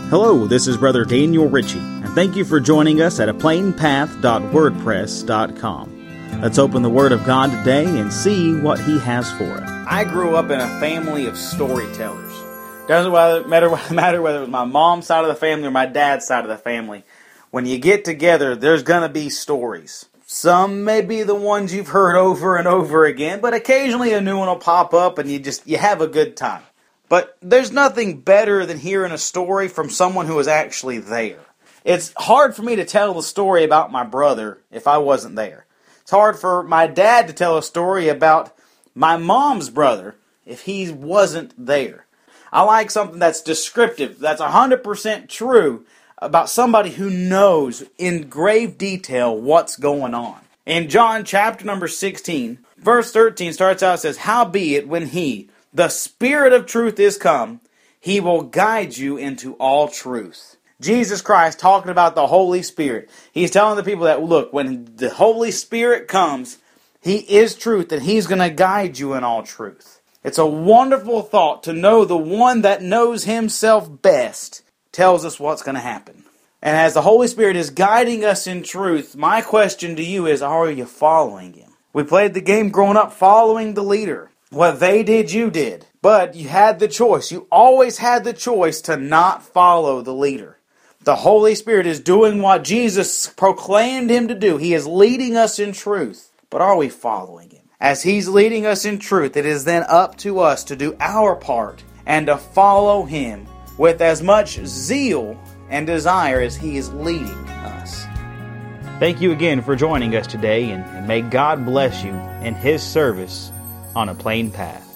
Hello, this is Brother Daniel Ritchie, and thank you for joining us at aplainpath.wordpress.com. Let's open the Word of God today and see what He has for us. I grew up in a family of storytellers. Doesn't matter whether it was my mom's side of the family or my dad's side of the family. When you get together, there's going to be stories. Some may be the ones you've heard over and over again, but occasionally a new one will pop up and you have a good time. But there's nothing better than hearing a story from someone who was actually there. It's hard for me to tell the story about my brother if I wasn't there. It's hard for my dad to tell a story about my mom's brother if he wasn't there. I like something that's descriptive, that's 100% true about somebody who knows in grave detail what's going on. In John chapter number 16, verse 13 starts out, it says, "Howbeit when He, the Spirit of truth, is come, He will guide you into all truth." Jesus Christ talking about the Holy Spirit. He's telling the people that, look, when the Holy Spirit comes, He is truth and He's going to guide you in all truth. It's a wonderful thought to know the one that knows Himself best tells us what's going to happen. And as the Holy Spirit is guiding us in truth, my question to you is, are you following Him? We played the game growing up following the leader. What they did, you did. But you had the choice. You always had the choice to not follow the leader. The Holy Spirit is doing what Jesus proclaimed Him to do. He is leading us in truth. But are we following Him? As He's leading us in truth, it is then up to us to do our part and to follow Him with as much zeal and desire as He is leading us. Thank you again for joining us today, and may God bless you in His service on A Plain Path.